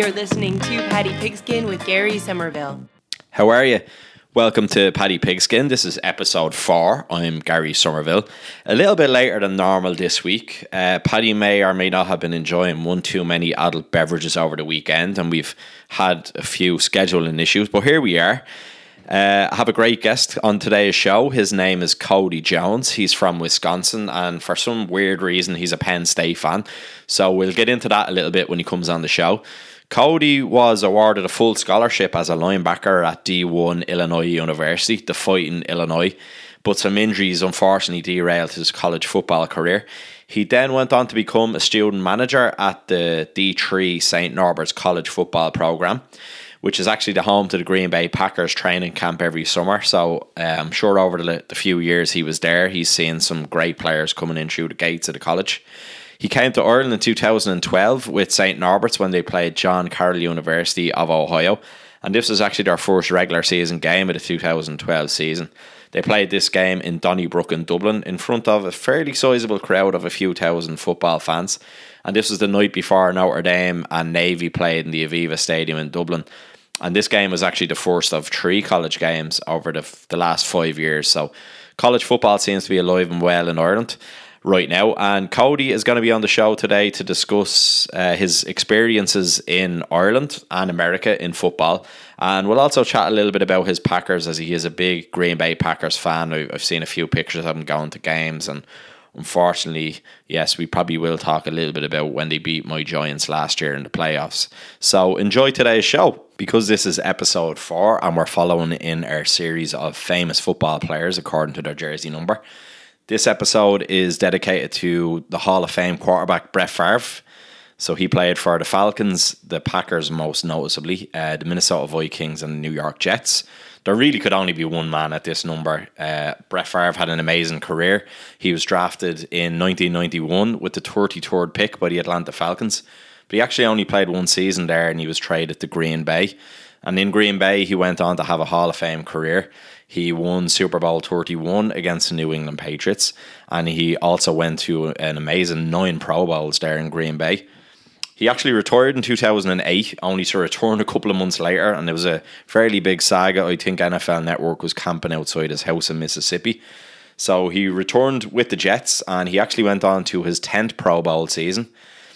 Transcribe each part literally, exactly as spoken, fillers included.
You're listening to Paddy Pigskin with Gary Somerville. How are you? Welcome to Paddy Pigskin. This is episode four. I'm Gary Somerville. A little bit later than normal this week. Uh, Paddy may or may not have been enjoying one too many adult beverages over the weekend, and we've had a few scheduling issues, but here we are. Uh, I have a great guest on today's show. His name is Cody Jones. He's from Wisconsin, and for some weird reason, he's a Penn State fan. So we'll get into that a little bit when he comes on the show. Cody was awarded a full scholarship as a linebacker at D one Illinois University, the Fighting Illinois, but some injuries unfortunately derailed his college football career. He then went on to become a student manager at the D three Saint Norbert's College Football Program, which is actually the home to the Green Bay Packers training camp every summer. So uh, I'm sure over the, the few years he was there, he's seen some great players coming in through the gates of the college. He came to Ireland in two thousand twelve with Saint Norbert's when they played John Carroll University of Ohio. And this was actually their first regular season game of the two thousand twelve season. They played this game in Donnybrook in Dublin in front of a fairly sizable crowd of a few thousand football fans. And this was the night before Notre Dame and Navy played in the Aviva Stadium in Dublin. And this game was actually the first of three college games over the, the last five years. So college football seems to be alive and well in Ireland right now. And Cody is going to be on the show today to discuss uh, his experiences in Ireland and America in football. And we'll also chat a little bit about his Packers, as he is a big Green Bay Packers fan. I've seen a few pictures of him going to games, and unfortunately, yes, we probably will talk a little bit about when they beat my Giants last year in the playoffs. So enjoy today's show. Because this is episode four and we're following in our series of famous football players according to their jersey number, this episode is dedicated to the Hall of Fame quarterback Brett Favre. So he played for the Falcons, the Packers most noticeably, uh, the Minnesota Vikings and the New York Jets. There really could only be one man at this number. Uh, Brett Favre had an amazing career. He was drafted in nineteen ninety-one with the thirty-third pick by the Atlanta Falcons. But he actually only played one season there, and he was traded to Green Bay. And in Green Bay, he went on to have a Hall of Fame career. He won Super Bowl thirty-one against the New England Patriots. And he also went to an amazing nine Pro Bowls there in Green Bay. He actually retired in two thousand eight, only to return a couple of months later. And it was a fairly big saga. I think N F L Network was camping outside his house in Mississippi. So he returned with the Jets, and he actually went on to his tenth Pro Bowl season.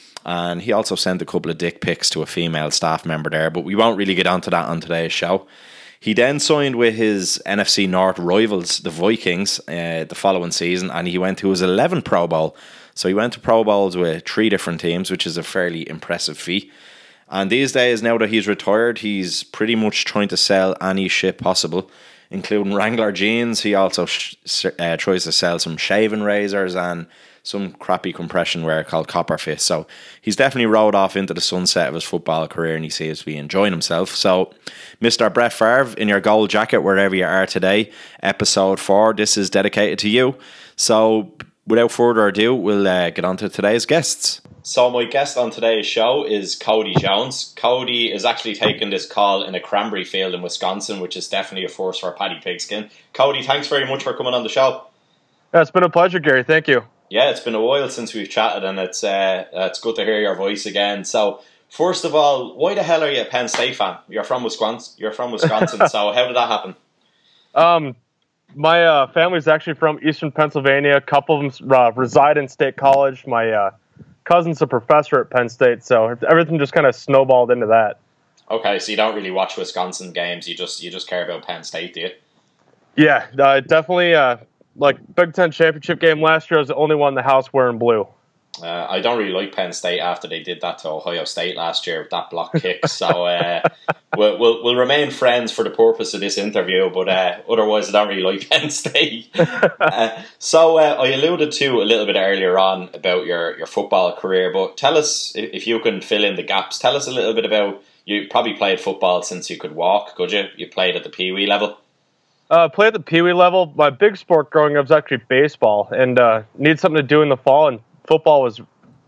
And he also sent a couple of dick pics to a female staff member there, but we won't really get onto that on today's show. He then signed with his N F C North rivals, the Vikings, uh, the following season, and he went to his eleventh Pro Bowl. So he went to Pro Bowls with three different teams, which is a fairly impressive feat. And these days, now that he's retired, he's pretty much trying to sell any shit possible, including Wrangler jeans. He also sh- uh, tries to sell some shaving razors and some crappy compression wear called Copper Fist. So he's definitely rode off into the sunset of his football career, and he seems to be enjoying himself. So Mister Brett Favre, in your gold jacket, wherever you are today, episode four, this is dedicated to you. So without further ado, we'll uh, get on to today's guests. So my guest on today's show is Cody Jones. Cody is actually taking this call in a cranberry field in Wisconsin, which is definitely a first for Paddy Pigskin. Cody, thanks very much for coming on the show. Yeah, it's been a pleasure, Gary. Thank you. Yeah, it's been a while since we've chatted, and it's uh, it's good to hear your voice again. So, first of all, why the hell are you a Penn State fan? You're from Wisconsin. You're from Wisconsin. So, how did that happen? Um, my uh, family's actually from Eastern Pennsylvania. A couple of them uh, reside in State College. My uh, cousin's a professor at Penn State, so everything just kind of snowballed into that. Okay, so you don't really watch Wisconsin games. You just you just care about Penn State, do you? Yeah, uh, definitely. Uh, Like Big Ten championship game last year, I was the only one in the house wearing blue. Uh, I don't really like Penn State after they did that to Ohio State last year with that block kick. So uh, we'll, we'll we'll remain friends for the purpose of this interview. But uh, otherwise, I don't really like Penn State. uh, so uh, I alluded to a little bit earlier on about your, your football career. But tell us, if you can fill in the gaps, tell us a little bit about, you probably played football since you could walk, could you? You played at the Pee Wee level. Uh, played at the Pee Wee level. My big sport growing up was actually baseball, and uh, needed something to do in the fall, and football was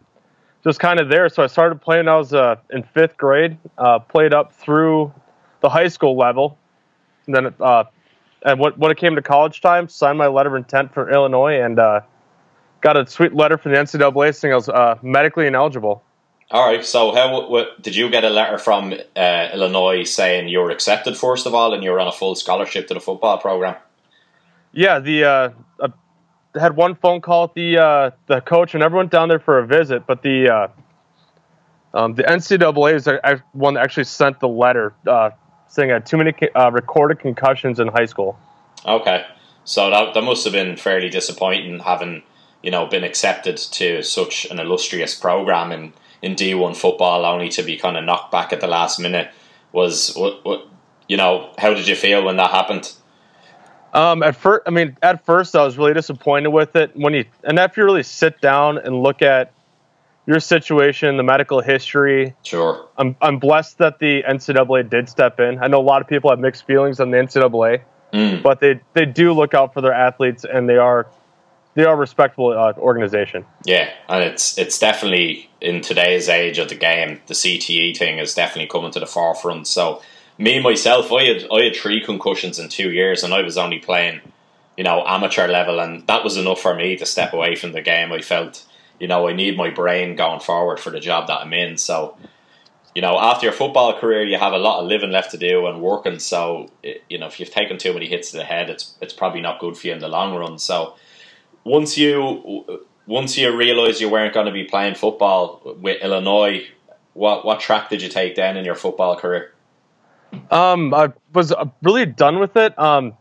just kind of there. So I started playing when I was uh, in fifth grade, uh, played up through the high school level, and then uh, and what, when it came to college time, signed my letter of intent for Illinois, and uh, got a sweet letter from the N C double A saying I was uh, medically ineligible. All right. So, how what, did you get a letter from uh, Illinois saying you were accepted first of all, and you were on a full scholarship to the football program? Yeah, the uh, I had one phone call with the uh, the coach, and everyone down there for a visit. But the uh, um, the N C double A is the one that actually sent the letter uh, saying I had too many uh, recorded concussions in high school. Okay, so that that must have been fairly disappointing, having you know been accepted to such an illustrious program in, in D one football, only to be kind of knocked back at the last minute. Was what, what you know? How did you feel when that happened? Um, at first, I mean, at first I was really disappointed with it. When you and after you really sit down and look at your situation, the medical history. Sure. I'm I'm blessed that the N C double A did step in. I know a lot of people have mixed feelings on the N C double A, mm. but they they do look out for their athletes, and they are they are a respectable uh, organization. Yeah, and it's it's definitely in today's age of the game, the C T E thing is definitely coming to the forefront. So. Me, myself, I had I had three concussions in two years, and I was only playing, you know, amateur level, and that was enough for me to step away from the game. I felt, you know, I need my brain going forward for the job that I'm in. So, you know, after your football career, you have a lot of living left to do and working. So, you know, if you've taken too many hits to the head, it's it's probably not good for you in the long run. So, once you once you realised you weren't going to be playing football with Illinois, what what track did you take then in your football career? Um, I was really done with it. Um,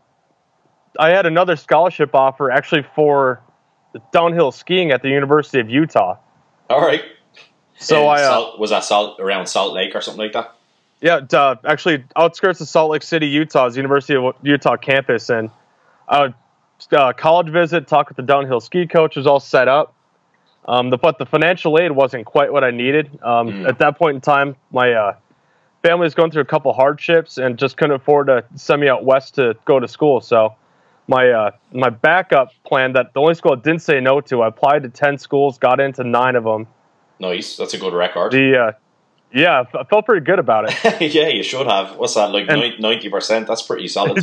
I had another scholarship offer actually for downhill skiing at the University of Utah. All right. So In I uh, Salt, was that Salt around Salt Lake or something like that? Yeah, uh, actually outskirts of Salt Lake City, Utah, is the University of Utah campus, and I uh, college visit, talk with the downhill ski coach, was all set up. Um, the, but the financial aid wasn't quite what I needed. Um, mm. At that point in time, my uh, family was going through a couple hardships and just couldn't afford to send me out west to go to school. So my uh, my backup plan, that the only school I didn't say no to, I applied to ten schools, got into nine of them. Nice. That's a good record. The uh, Yeah, I felt pretty good about it. Yeah, you should have. What's that, like and, ninety percent? That's pretty solid.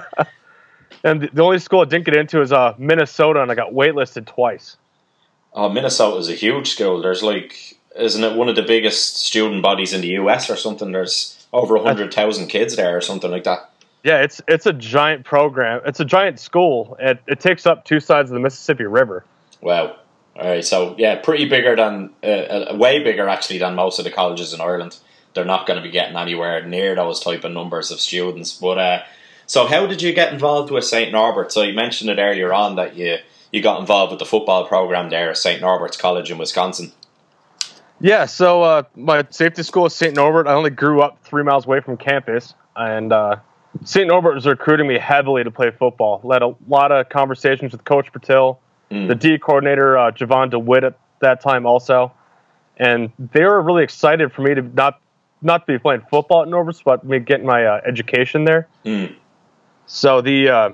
And the only school I didn't get into is uh, Minnesota, and I got waitlisted twice. Oh, Minnesota is a huge school. There's like, isn't it one of the biggest student bodies in the U S or something? There's over one hundred thousand kids there or something like that. Yeah, it's it's a giant program. It's a giant school. It, it takes up two sides of the Mississippi River. Wow. All right, so yeah, pretty bigger than, uh, way bigger actually than most of the colleges in Ireland. They're not going to be getting anywhere near those type of numbers of students. But uh, so how did you get involved with Saint Norbert's? So you mentioned it earlier on that you, you got involved with the football program there at Saint Norbert's College in Wisconsin. Yeah, so uh, my safety school is Saint Norbert. I only grew up three miles away from campus, and uh, Saint Norbert was recruiting me heavily to play football. Led a lot of conversations with Coach Patil, mm. the D coordinator, uh, Javon DeWitt at that time also. And they were really excited for me to not not be playing football at Norbert's, but me getting my uh, education there. Mm. So the uh,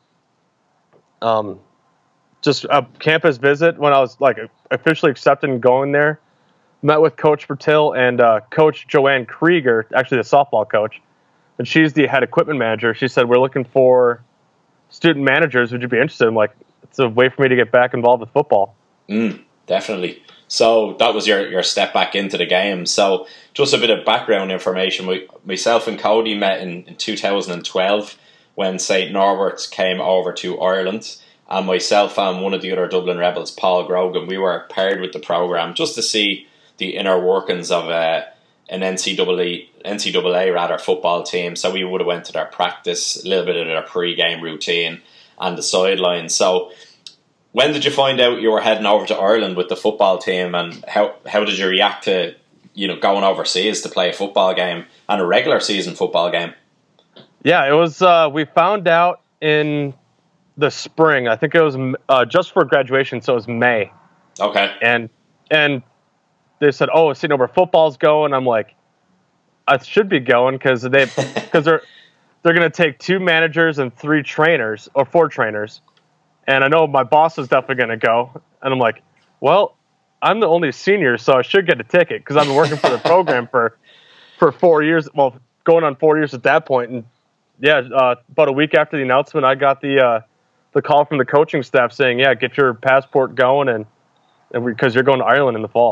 um, just a campus visit when I was like officially accepted and going there, met with Coach Patil and uh, Coach Joanne Krieger, actually the softball coach, and she's the head equipment manager. She said, "We're looking for student managers. Would you be interested?" I'm like, it's a way for me to get back involved with football. Mm, definitely. So that was your, your step back into the game. So just a bit of background information. We, myself and Cody met in, in two thousand twelve when Saint Norbert's came over to Ireland. And myself and one of the other Dublin Rebels, Paul Grogan, we were paired with the program just to see the inner workings of uh, an N C double A, N C double A rather football team. So we would have went to their practice, a little bit of their pre-game routine and the sidelines. So when did you find out you were heading over to Ireland with the football team, and how how did you react to, you know, going overseas to play a football game and a regular season football game? Yeah, it was. Uh, we found out in the spring. I think it was uh, just for graduation, so it was May. Okay. And and they said, "Oh, Saint Norbert football's going." I'm like, I should be going because they because they're they're going to take two managers and three trainers or four trainers. And I know my boss is definitely going to go. And I'm like, well, I'm the only senior, so I should get a ticket because I've been working for the program for for four years. Well, going on four years at that point. And yeah, uh, about a week after the announcement, I got the uh, the call from the coaching staff saying, yeah, get your passport going and, and because you're going to Ireland in the fall.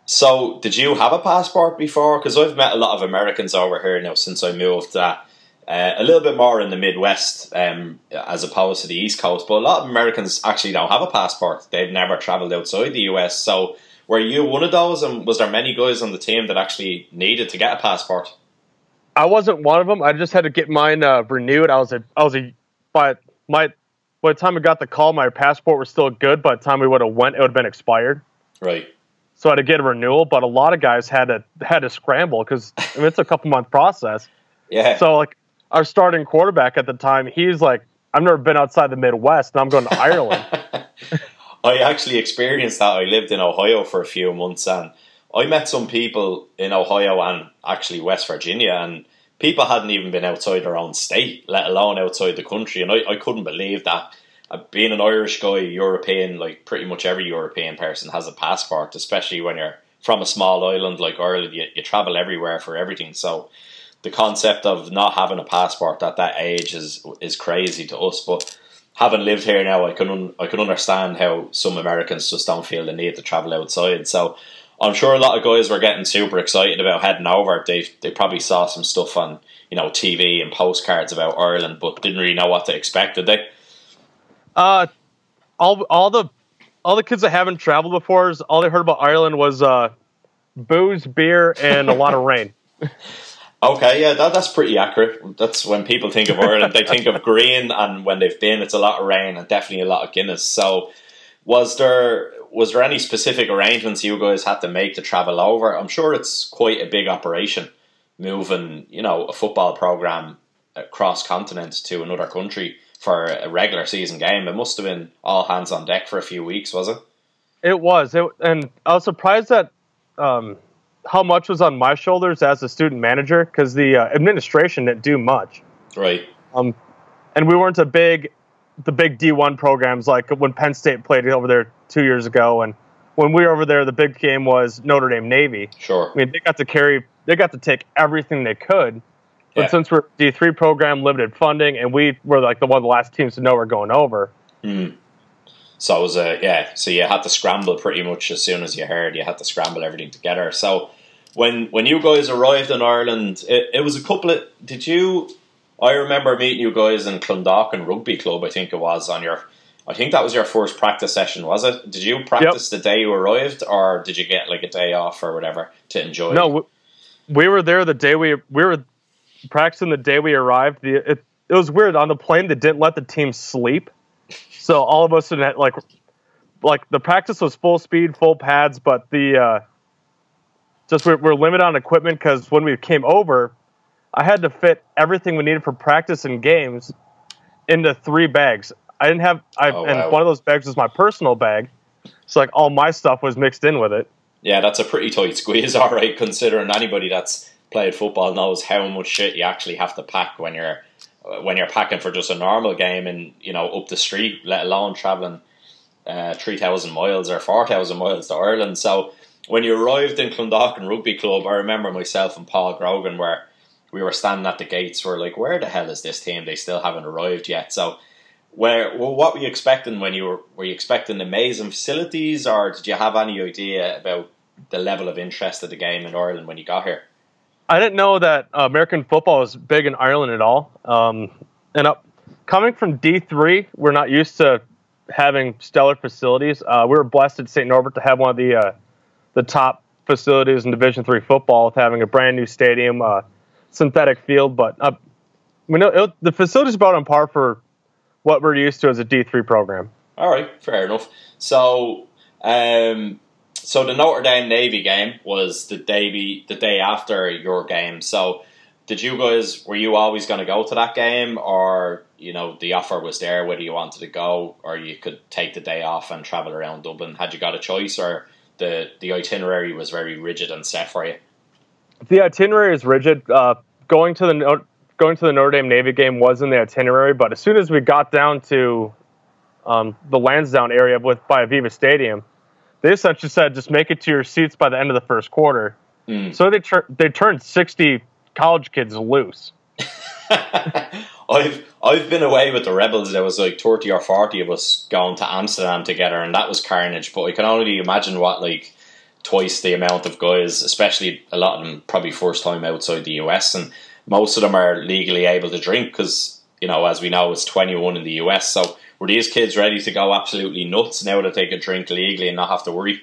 So, did you have a passport before? Because I've met a lot of Americans over here now since I moved. Uh, uh, a little bit more in the Midwest um, as opposed to the East Coast. But a lot of Americans actually don't have a passport. They've never travelled outside the U S. So, were you one of those? And was there many guys on the team that actually needed to get a passport? I wasn't one of them. I just had to get mine uh, renewed. I was a, I was a, but my, by the time I got the call, my passport was still good. By the time we would have went, it would have been expired. Right. So I had to get a renewal, but a lot of guys had to had to scramble because I mean, it's a couple month process. Yeah. So like our starting quarterback at the time, he's like, I've never been outside the Midwest, and I'm going to Ireland. I actually experienced that. I lived in Ohio for a few months, and I met some people in Ohio and actually West Virginia, and people hadn't even been outside their own state, let alone outside the country, and I, I couldn't believe that. Uh, being an Irish guy, European, like pretty much every European person has a passport, especially when you're from a small island like Ireland. You, you travel everywhere for everything. So the concept of not having a passport at that age is is crazy to us. But having lived here now, I can un- I can understand how some Americans just don't feel the need to travel outside. So I'm sure a lot of guys were getting super excited about heading over. They they probably saw some stuff on, you know, T V and postcards about Ireland, but didn't really know what to expect, did they? Uh, all all the all the kids that haven't traveled before, is all they heard about Ireland was uh, booze, beer, and a lot of rain. Okay, yeah, that, that's pretty accurate. That's when people think of Ireland, they think of green, and when they've been, it's a lot of rain and definitely a lot of Guinness. So, was there was there any specific arrangements you guys had to make to travel over? I'm sure it's quite a big operation, moving, you know, a football program across continent to another country for a regular season game. It must have been all hands on deck for a few weeks, was it? It was, it, and I was surprised that um, how much was on my shoulders as a student manager, because the uh, administration didn't do much. Right. Um, and we weren't a big, the big D one programs like when Penn State played over there two years ago, and when we were over there, the big game was Notre Dame Navy. Sure. I mean, they got to carry, they got to take everything they could. But yeah. since we're D three program, limited funding, and we were like the one of the last teams to know we're going over. Mm. So it was a yeah. So you had to scramble pretty much as soon as you heard. You had to scramble everything together. So when when you guys arrived in Ireland, it, it was a couple of. Did you? I remember meeting you guys in Clondalkin Rugby Club. I think it was on your. I think that was your first practice session, was it? Did you practice yep. the day you arrived, or did you get like a day off or whatever to enjoy? No, we, we were there the day we we were. practicing the day we arrived. The, it, it was weird. On the plane, they didn't let the team sleep. So all of us, had, like, like the practice was full speed, full pads, but the uh, just we're, we're limited on equipment because when we came over, I had to fit everything we needed for practice and games into three bags. I didn't have, I, oh, and wow. one of those bags was my personal bag. So like all my stuff was mixed in with it. Yeah, that's a pretty tight squeeze, all right, considering anybody that's played football knows how much shit you actually have to pack when you're when you're packing for just a normal game and, you know, up the street, let alone travelling uh, three thousand miles or four thousand miles to Ireland. So when you arrived in Clondalkin Rugby Club, I remember myself and Paul Grogan where we were standing at the gates. We're like, where the hell is this team? They still haven't arrived yet. So where well, what were you expecting when you were were you expecting amazing facilities, or did you have any idea about the level of interest of the game in Ireland when you got here? I didn't know that uh, American football was big in Ireland at all. Um, and uh, coming from D three, we're not used to having stellar facilities. Uh, we were blessed at Saint Norbert to have one of the uh, the top facilities in Division three football, with having a brand new stadium, uh, synthetic field. But uh, we know it, the facilities about on par for what we're used to as a D three program. All right, fair enough. So, um, so the Notre Dame Navy game was the day be, the day after your game. So, did you guys were you always going to go to that game, or you know the offer was there whether you wanted to go, or you could take the day off and travel around Dublin? Had you got a choice, or the the itinerary was very rigid and set for you? The itinerary is rigid. Uh, going to the going to the Notre Dame Navy game was in the itinerary, but as soon as we got down to um, the Lansdowne area with by Aviva Stadium, they essentially said just make it to your seats by the end of the first quarter. Mm. So they tur- they turned sixty college kids loose. I've I've been away with the Rebels. There was like thirty or forty of us going to Amsterdam together, and that was carnage. But I can only imagine what like twice the amount of guys, especially a lot of them probably first time outside the U S, and most of them are legally able to drink because, you know, as we know, it's twenty-one in the U S. So were these kids ready to go absolutely nuts now that they could drink legally and not have to worry?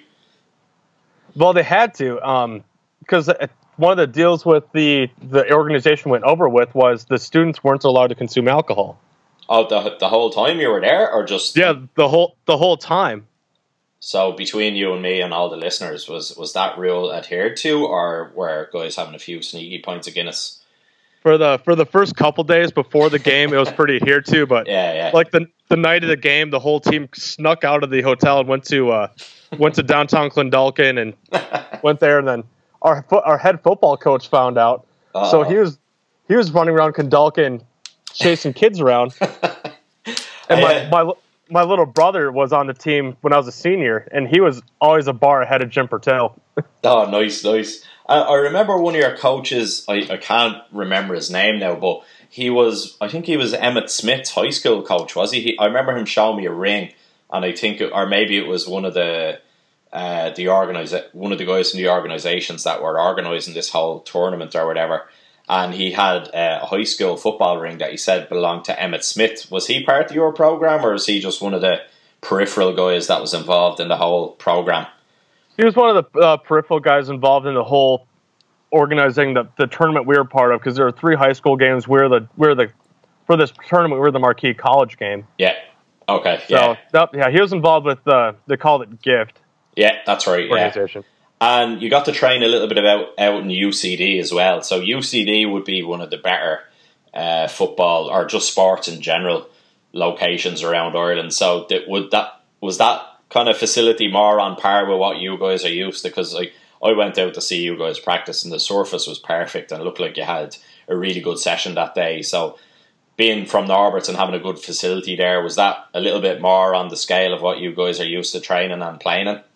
Well, they had to, because um, one of the deals with the the organization went over with was the students weren't allowed to consume alcohol. Oh, the the whole time you were there, or just yeah, the whole the whole time. So between you and me and all the listeners, was was that rule adhered to, or were guys having a few sneaky pints of Guinness? For the for the first couple days before the game, it was pretty adhered to, but yeah, yeah. like the the night of the game, the whole team snuck out of the hotel and went to uh, went to downtown Clondalkin and went there, and then our fo- our head football coach found out, uh-oh. So he was he was running around Clondalkin chasing kids around, and my, my my little brother was on the team when I was a senior, and he was always a bar ahead of Jim Purtell. Oh, nice, nice. I, I remember one of your coaches, I, I can't remember his name now, but he was, I think he was Emmett Smith's high school coach, was he? he I remember him showing me a ring, and I think, it, or maybe it was one of the uh, the organiza- one of the guys from the organisations that were organising this whole tournament or whatever, and he had uh, a high school football ring that he said belonged to Emmett Smith. Was he part of your programme, or is he just one of the peripheral guys that was involved in the whole programme? He was one of the uh, peripheral guys involved in the whole organizing the, the tournament we were part of, because there were three high school games. We're the we're the for this tournament we're the marquee college game. Yeah. Okay. So yeah. That, yeah, he was involved with the they called it GIFT. Yeah, that's right. Organization. Yeah. And you got to train a little bit about out in U C D as well. So U C D would be one of the better uh, football or just sports in general locations around Ireland. So that would that was that kind of facility more on par with what you guys are used to? Because like I went out to see you guys practice, and the surface was perfect, and it looked like you had a really good session that day. So being from Norberts and having a good facility there, was that a little bit more on the scale of what you guys are used to training and playing in?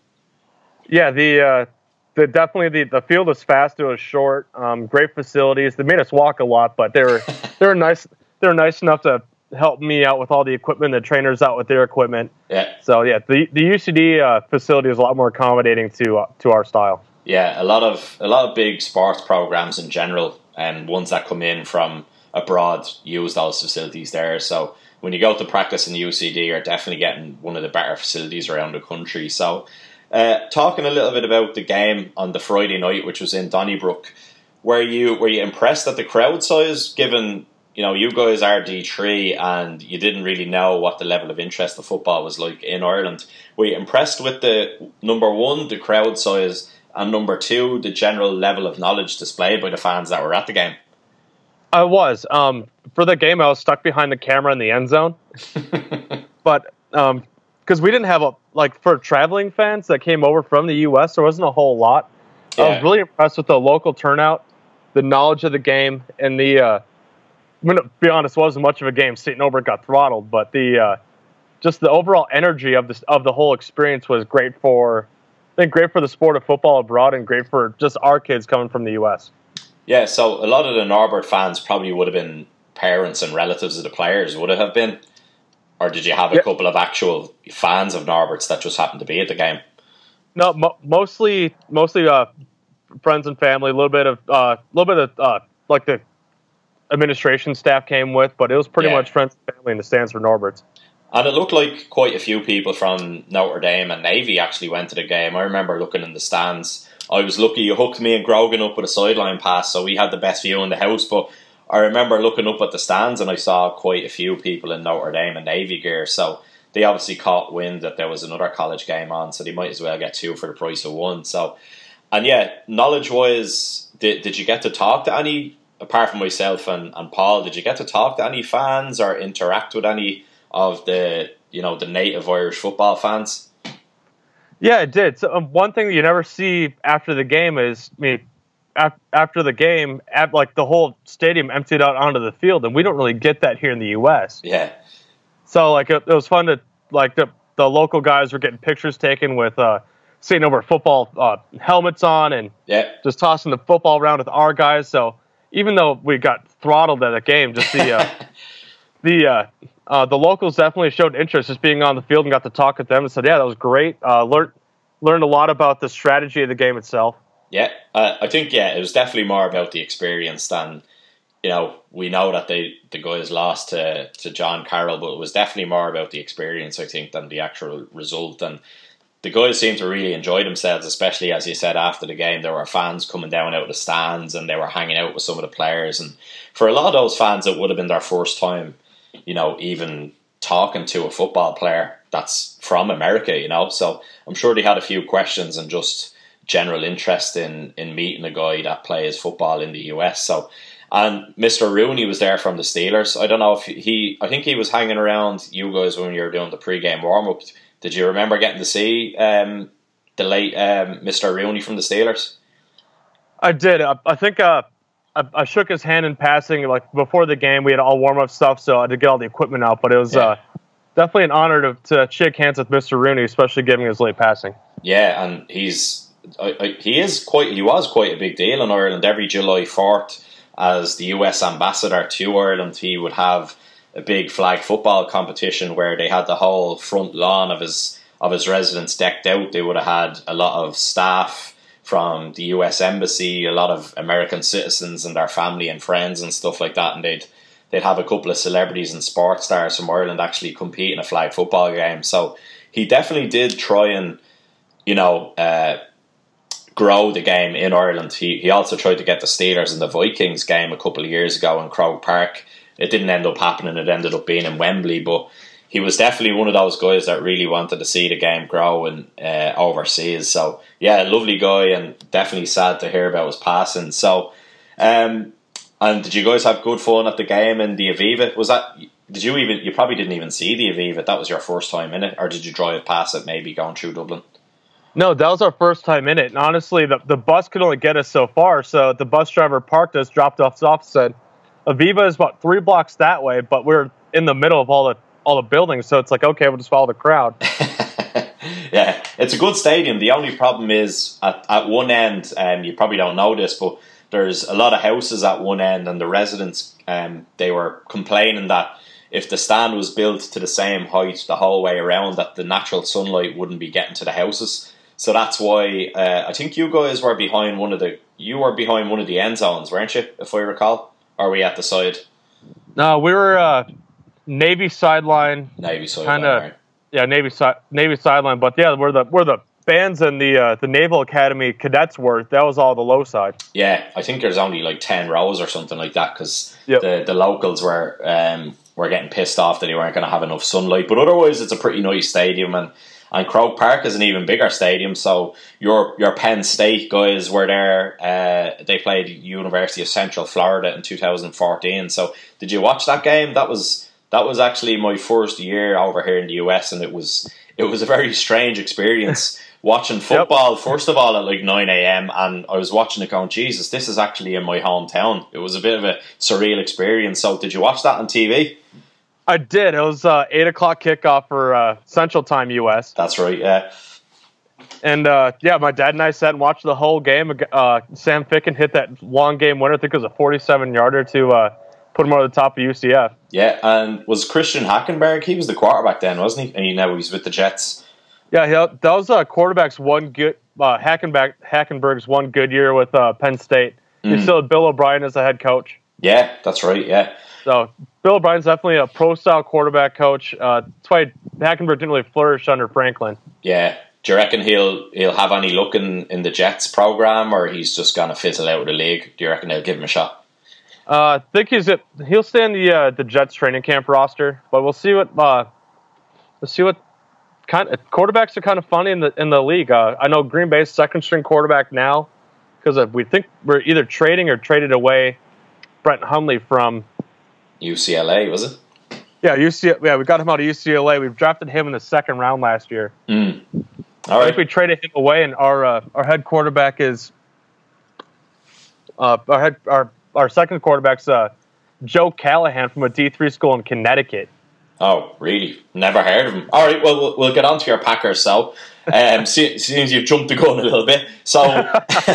Yeah, the uh, the definitely the, the field was fast. It was short. Um, great facilities. They made us walk a lot, but they were they were nice. They were nice enough to help me out with all the equipment. The trainers out with their equipment. Yeah. So yeah, the the U C D uh, facility is a lot more accommodating to uh, to our style. Yeah, a lot of a lot of big sports programs in general, and ones that come in from abroad use those facilities there. So when you go to practice in the U C D, you're definitely getting one of the better facilities around the country. So uh, talking a little bit about the game on the Friday night, which was in Donnybrook, were you were you impressed at the crowd size, given, you know, you guys are D three and you didn't really know what the level of interest of football was like in Ireland? Were you impressed with the, number one, the crowd size, and number two, the general level of knowledge displayed by the fans that were at the game? I was. Um, for the game, I was stuck behind the camera in the end zone. But um, because we didn't have a, like, for traveling fans that came over from the U S, there wasn't a whole lot. Yeah. I was really impressed with the local turnout, the knowledge of the game, and the, uh, I'm going to be honest, it wasn't much of a game. Saint Norbert got throttled, but the uh, just the overall energy of this of the whole experience was great for, I think, great for the sport of football abroad, and great for just our kids coming from the U S. Yeah, so a lot of the Norbert fans probably would have been parents and relatives of the players, would it have been? Or did you have a yeah. couple of actual fans of Norbert's that just happened to be at the game? No, mo- mostly mostly uh, friends and family. A little bit of, a uh, little bit of uh, like the administration staff came with, but it was pretty yeah. much friends and family in the stands for Norbert's. And it looked like quite a few people from Notre Dame and Navy actually went to the game. I remember looking in the stands. I was lucky you hooked me and Grogan up with a sideline pass, so we had the best view in the house. But I remember looking up at the stands and I saw quite a few people in Notre Dame and Navy gear. So they obviously caught wind that there was another college game on, so they might as well get two for the price of one. So, and yeah, knowledge-wise, did, did you get to talk to any, apart from myself and, and Paul, did you get to talk to any fans or interact with any of the, you know, the native Irish football fans? Yeah, it did. So um, one thing that you never see after the game is, I mean, af- after the game, at, like the whole stadium emptied out onto the field, and we don't really get that here in the U S. Yeah. So like it, it was fun to, like, the the local guys were getting pictures taken with uh, Saint Norbert football uh, helmets on, and yeah. just tossing the football around with our guys. So even though we got throttled at the game, just the uh, the uh, uh, the locals definitely showed interest, just being on the field, and got to talk with them and said, yeah, that was great. Uh, learned learned a lot about the strategy of the game itself. Yeah, uh, I think, yeah, it was definitely more about the experience than, you know, we know that they the guys lost to, to John Carroll, but it was definitely more about the experience, I think, than the actual result. And the guys seemed to really enjoy themselves, especially, as you said, after the game. There were fans coming down out of the stands and they were hanging out with some of the players. And for a lot of those fans, it would have been their first time, you know, even talking to a football player that's from America, you know. So I'm sure they had a few questions and just general interest in, in meeting a guy that plays football in the U S. So, and Mister Rooney was there from the Steelers. I don't know if he, I think he was hanging around you guys when you were doing the pre-game warm-up. Did you remember getting to see um, the late um, Mister Rooney from the Steelers? I did. I, I think uh, I, I shook his hand in passing. Like before the game, we had all warm-up stuff, so I had to get all the equipment out. But it was yeah. uh, definitely an honor to, to shake hands with Mister Rooney, especially given his late passing. Yeah, and he's I, I, he is quite he was quite a big deal in Ireland. Every July fourth, as the U S ambassador to Ireland, he would have a big flag football competition where they had the whole front lawn of his of his residence decked out. They would have had a lot of staff from the U S Embassy, a lot of American citizens and their family and friends and stuff like that, and they'd they'd have a couple of celebrities and sports stars from Ireland actually compete in a flag football game. So he definitely did try and, you know, uh, grow the game in Ireland. He he also tried to get the Steelers and the Vikings game a couple of years ago in Croke Park. It didn't end up happening. It ended up being in Wembley, but he was definitely one of those guys that really wanted to see the game grow and uh, overseas. So yeah, lovely guy, and definitely sad to hear about his passing. So, um, and did you guys have good fun at the game in the Aviva? Was that? Did you even? You probably didn't even see the Aviva. That was your first time in it, or did you drive past it? Maybe going through Dublin. No, that was our first time in it. And honestly, the the bus could only get us so far. So the bus driver parked us, dropped us off, said, Aviva is about three blocks that way, but we're in the middle of all the all the buildings, so it's like, okay, we'll just follow the crowd. Yeah, it's a good stadium. The only problem is at, at one end, and um, you probably don't know this, but there's a lot of houses at one end, and the residents, um, they were complaining that if the stand was built to the same height the whole way around, that the natural sunlight wouldn't be getting to the houses. So that's why uh, I think you guys were behind one of the you were behind one of the end zones, weren't you? If I recall, or were we at the side? No, we were uh, Navy sideline. Navy sideline, kinda, right? Yeah, Navy side Navy sideline. But yeah, where the where the bands and the uh, the Naval Academy cadets were, that was all the low side. Yeah, I think there's only like ten rows or something like that because yep. the the locals were um, were getting pissed off that they weren't going to have enough sunlight. But otherwise, it's a pretty nice stadium, and. And Croke Park is an even bigger stadium, so your your Penn State guys were there. Uh, they played University of Central Florida in two thousand fourteen. So did you watch that game? That was that was actually my first year over here in the U S, and it was it was a very strange experience watching football. Yep. First of all, at like nine a.m. and I was watching it going, Jesus, this is actually in my hometown. It was a bit of a surreal experience. So did you watch that on T V? I did. It was uh, eight o'clock kickoff for uh, Central Time U S. That's right, yeah. And, uh, yeah, my dad and I sat and watched the whole game. Uh, Sam Ficken hit that long game winner. I think it was a forty-seven-yarder to uh, put him over the top of U C F. Yeah, and was Christian Hackenberg, he was the quarterback then, wasn't he? And he now he's with the Jets. Yeah, he, that was uh, quarterback's one good uh, – Hackenberg, Hackenberg's one good year with uh, Penn State. Mm. He still had Bill O'Brien as the head coach. Yeah, that's right, yeah. So Bill O'Brien's definitely a pro-style quarterback coach. Uh, that's why Hackenberg didn't really flourish under Franklin. Yeah. Do you reckon he'll he'll have any luck in, in the Jets program, or he's just going to fizzle out of the league? Do you reckon they'll give him a shot? Uh, I think he's at, he'll stay in the uh, the Jets training camp roster, but we'll see what uh, we'll see what kind of quarterbacks are kind of funny in the in the league. Uh, I know Green Bay's second string quarterback now because we think we're either trading or traded away Brent Hundley from U C L A, was it? Yeah, U C L A. Yeah, we got him out of U C L A. We've drafted him in the second round last year. Mm. All I right. think we traded him away, and our uh, our head quarterback is uh, our head our our second quarterback's uh, Joe Callahan from a D three school in Connecticut. Oh, really? Never heard of him. All right, well, we'll, we'll get on to your Packers. So, um, seems you've jumped the gun a little bit. So,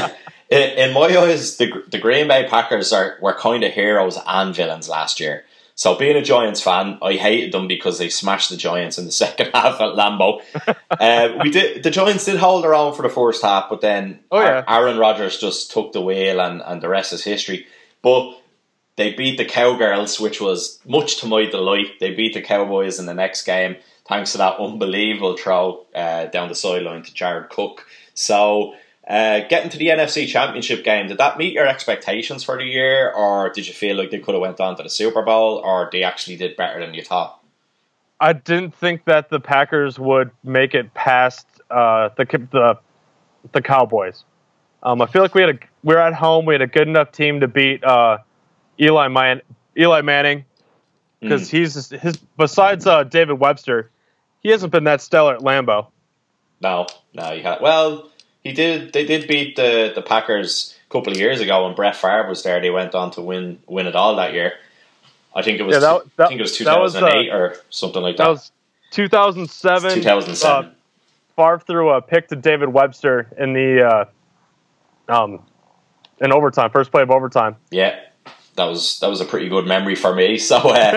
in my eyes, the the Green Bay Packers are were kind of heroes and villains last year. So being a Giants fan, I hated them because they smashed the Giants in the second half at Lambeau. uh, we did the Giants did hold their own for the first half, but then oh, yeah. Aaron Rodgers just took the wheel, and, and the rest is history. But they beat the Cowgirls, which was much to my delight. They beat the Cowboys in the next game, thanks to that unbelievable throw uh, down the sideline to Jared Cook. So uh, getting to the N F C Championship game, did that meet your expectations for the year, or did you feel like they could have went on to the Super Bowl, or they actually did better than you thought? I didn't think that the Packers would make it past uh, the the the Cowboys. Um, I feel like we had a we were at home. We had a good enough team to beat uh, Eli Man, Eli Manning, because mm. he's his besides uh, David Webster, he hasn't been that stellar at Lambeau. No, no, you had well. He did. They did beat the, the Packers a couple of years ago when Brett Favre was there. They went on to win win it all that year. I think it was. Yeah, that, that, I think it was two thousand eight uh, or something like that. That was two thousand seven. two thousand seven. Uh, Favre threw a pick to David Webster in the uh, um in overtime, first play of overtime. Yeah, that was that was a pretty good memory for me. So, uh,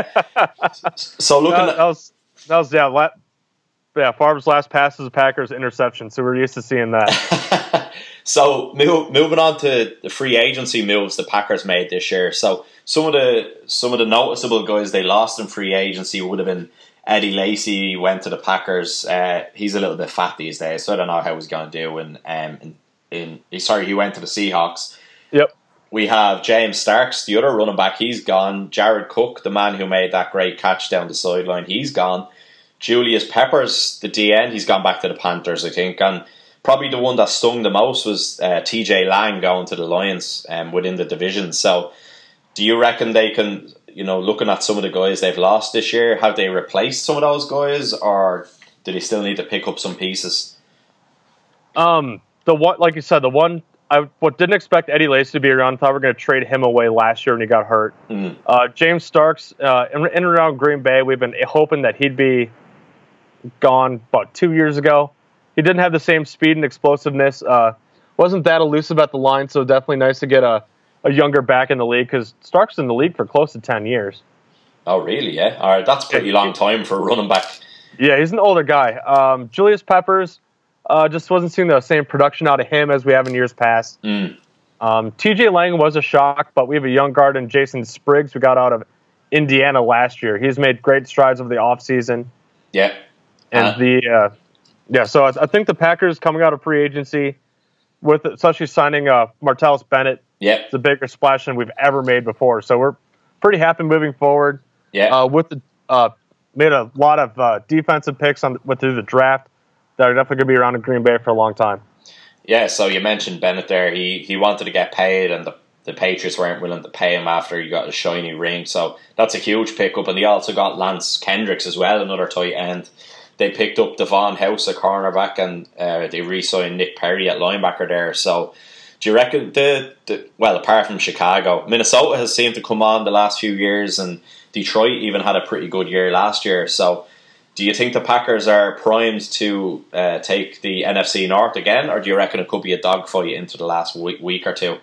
so looking that, at that was that was yeah. La- Yeah, Favre's last pass is a Packers interception, so we're used to seeing that. So move, moving on to the free agency moves the Packers made this year. So some of the some of the noticeable guys they lost in free agency would have been Eddie Lacy went to the Packers. Uh, he's a little bit fat these days, so I don't know how he's going to do. And um, in, in sorry, he went to the Seahawks. Yep. We have James Starks, the other running back. He's gone. Jared Cook, the man who made that great catch down the sideline, he's gone. Julius Peppers, the D N, he's gone back to the Panthers, I think. And probably the one that stung the most was uh, T J Lang going to the Lions um, within the division. So do you reckon they can, you know, looking at some of the guys they've lost this year, have they replaced some of those guys, or do they still need to pick up some pieces? Um, the one, like you said, the one I what didn't expect Eddie Lacy to be around. Thought we were going to trade him away last year when he got hurt. Mm. Uh, James Starks, uh, in, in and around Green Bay, we've been hoping that he'd be gone about two years ago. He didn't have the same speed and explosiveness. Uh, wasn't that elusive at the line, so definitely nice to get a, a younger back in the league, because Stark's in the league for close to ten years. Oh, really? Yeah? All right, that's a pretty long time for a running back. Yeah, he's an older guy. Um, Julius Peppers, uh, just wasn't seeing the same production out of him as we have in years past. Mm. Um, T J Lang was a shock, but we have a young guard in Jason Spriggs who got out of Indiana last year. He's made great strides over the offseason. Yeah. And uh, the uh, yeah, so I, I think the Packers coming out of free agency, with especially signing uh, Martellus Bennett, yeah, it's a bigger splash than we've ever made before. So we're pretty happy moving forward. Yeah, uh, with the uh, made a lot of uh, defensive picks on with through the draft that are definitely going to be around in Green Bay for a long time. Yeah, so you mentioned Bennett there. He he wanted to get paid, and the the Patriots weren't willing to pay him after he got a shiny ring. So that's a huge pickup. And they also got Lance Kendricks as well, another tight end. They picked up Devon House, a cornerback, and uh, they re-signed Nick Perry at linebacker there. So do you reckon, the, the well, apart from Chicago, Minnesota has seemed to come on the last few years, and Detroit even had a pretty good year last year. So do you think the Packers are primed to uh, take the N F C North again, or do you reckon it could be a dogfight into the last week, week or two?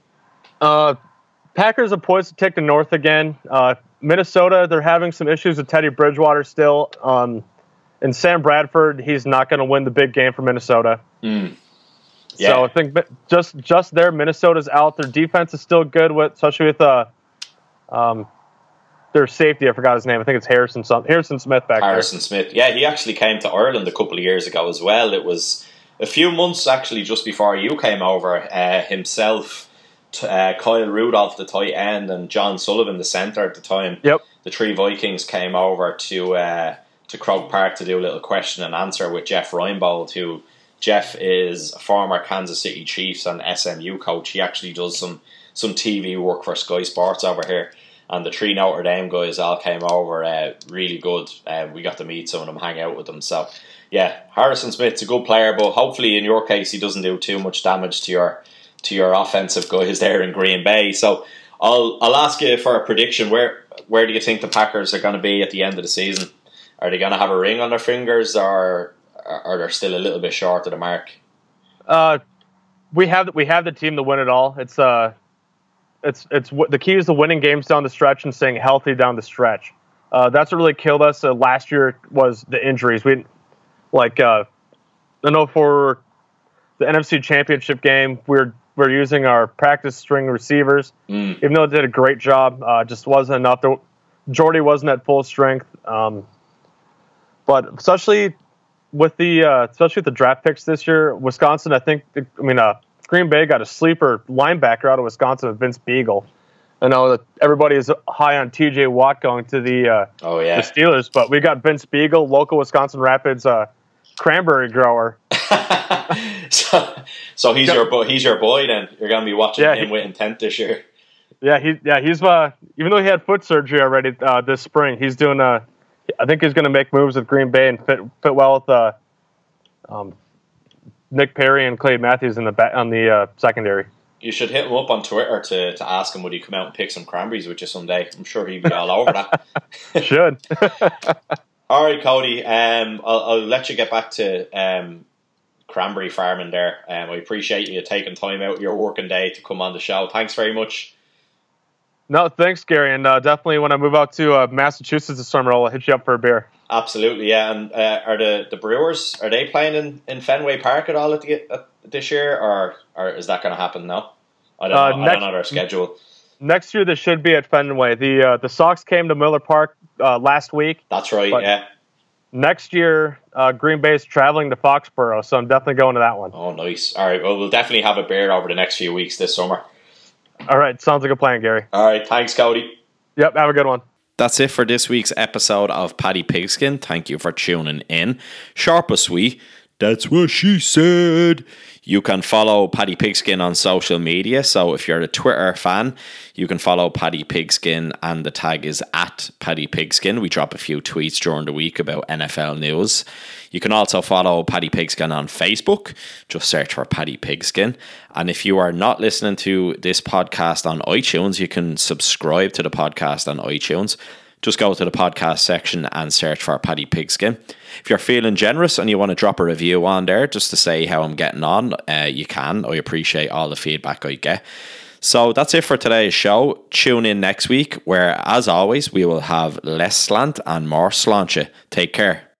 Uh, Packers are poised to take the North again. Uh, Minnesota, they're having some issues with Teddy Bridgewater still. Um, and Sam Bradford, he's not going to win the big game for Minnesota. Mm. Yeah. So I think just just there, Minnesota's out. Their defense is still good, with especially with uh, um, their safety. I forgot his name. I think it's Harrison Harrison Smith back Harrison there. Smith. Yeah, he actually came to Ireland a couple of years ago as well. It was a few months actually just before you came over. Uh, himself, uh, Kyle Rudolph, the tight end, and John Sullivan, the centre at the time. Yep. The three Vikings came over to uh, to Croke Park to do a little question and answer with Jeff Reinbold, who Jeff is a former Kansas City Chiefs and S M U coach. He actually does some some T V work for Sky Sports over here. And the three Notre Dame guys all came over, uh, really good. Uh, we got to meet some of them, hang out with them. So, yeah, Harrison Smith's a good player, but hopefully in your case he doesn't do too much damage to your to your offensive guys there in Green Bay. So, I'll I'll ask you for a prediction. Where where do you think the Packers are going to be at the end of the season? Are they going to have a ring on their fingers, or are they still a little bit short of the mark? Uh, we have we have the team to win it all. It's uh. it's it's the key is to winning games down the stretch and staying healthy down the stretch. Uh, that's what really killed us uh, last year was the injuries. We like uh, I know for the N F C Championship game, we're we're using our practice string receivers, mm. even though they did a great job. Uh, just wasn't enough. The, Jordy wasn't at full strength, um, but especially with the uh, especially with the draft picks this year, Wisconsin. I think I mean uh, Green Bay got a sleeper linebacker out of Wisconsin with Vince Beagle. I know that everybody is high on T J Watt going to the uh, oh yeah the Steelers, but we got Vince Beagle, local Wisconsin Rapids uh, cranberry grower. so, so he's your boy. He's your boy. Then you're gonna be watching yeah, him he, with intent this year. Yeah, he yeah he's uh, even though he had foot surgery already uh, this spring, he's doing uh, I think he's going to make moves with Green Bay and fit fit well with uh, um, Nick Perry and Clay Matthews in the ba- on the uh, secondary. You should hit him up on Twitter to, to ask him would he come out and pick some cranberries with you someday. I'm sure he'd be all over that. Should. All right, Cody. Um, I'll, I'll let you get back to um, cranberry farming there. Um, I appreciate you taking time out of your working day to come on the show. Thanks very much. No, thanks, Gary. And uh, definitely when I move out to uh, Massachusetts this summer, I'll hit you up for a beer. Absolutely, yeah. And uh, are the, the Brewers, are they playing in, in Fenway Park at all at the, at this year, or or is that going to happen now? I don't, uh, know, next, I don't know their schedule. Next year, they should be at Fenway. The uh, the Sox came to Miller Park uh, last week. That's right, yeah. Next year, uh, Green Bay is traveling to Foxborough, so I'm definitely going to that one. Oh, nice. All right, well, we'll definitely have a beer over the next few weeks this summer. All right, sounds like a plan, Gary. All right, thanks, Cody. Yep, have a good one. That's it for this week's episode of Paddy Pigskin. Thank you for tuning in. Sharp or sweet, that's what she said. You can follow Paddy Pigskin on social media. So if you're a Twitter fan, you can follow Paddy Pigskin and the tag is at Paddy Pigskin. We drop a few tweets during the week about N F L news. You can also follow Paddy Pigskin on Facebook. Just search for Paddy Pigskin. And if you are not listening to this podcast on iTunes, you can subscribe to the podcast on iTunes. Just go to the podcast section and search for Paddy Pigskin. If you're feeling generous and you want to drop a review on there just to say how I'm getting on, uh, you can. I appreciate all the feedback I get. So that's it for today's show. Tune in next week where, as always, we will have less slant and more sláinte. Take care.